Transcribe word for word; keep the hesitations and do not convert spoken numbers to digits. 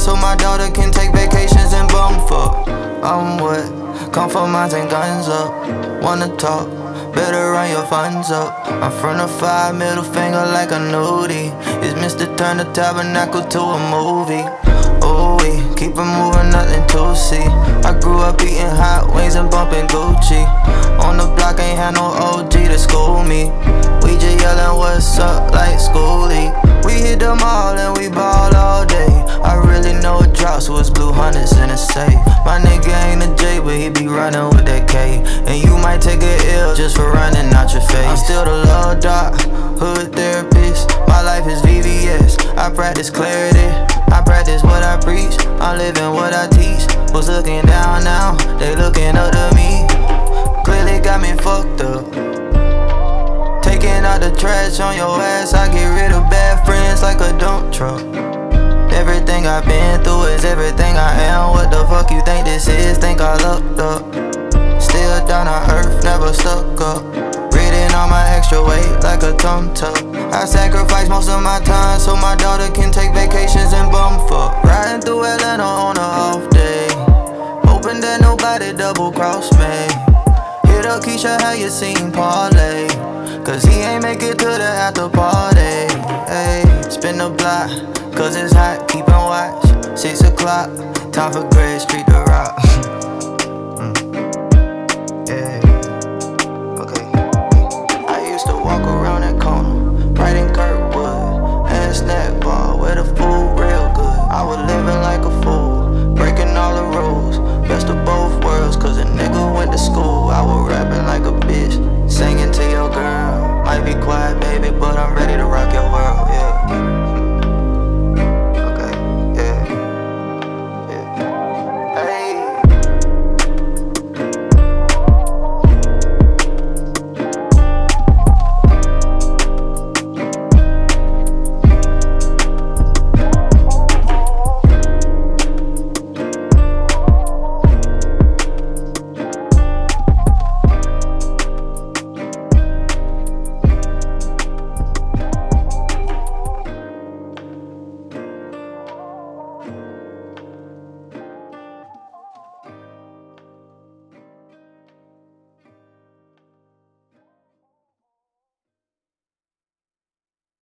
so my daughter can take vacations and bum fuck. I'm what? Come for mines and guns up. Wanna talk? Better run your funds up. I'm from the five, middle finger like a nudie. It's Mister Turn the Tabernacle to a movie. Oh, we keep it moving, nothing to see. I grew up eating hot wings and bumping Gucci. On the block, ain't had no O G to school me. We just yelling what's up like schoolie. We hit them all and we ball all day. I really know a drop, so it's blue hundreds in a safe. My nigga ain't a J, but he be running with that K. And you might take a L just for running out your face. I'm still the love doc, hood therapist. My life is V V S, I practice clarity. I practice what I preach, I'm living what I teach. Was looking down now, they looking up to me. Clearly got me fucked up. Taking out the trash on your ass, I get rid of bad friends like a dump truck. Everything I've been through is everything I am. What the fuck you think this is? Think I lucked up. Still down on earth, never stuck up. Reading all my extra weight like a tum tuck. I sacrifice most of my time so my daughter can take vacations and bum fuck. Riding through Atlanta on a off day, hoping that nobody double cross me. Hit up Keisha, how you seen Parlay? Cause he ain't make it to the after party. Hey, spin the block, cause it's hot, keepin' watch. Six o'clock, time for Greg Street to rock.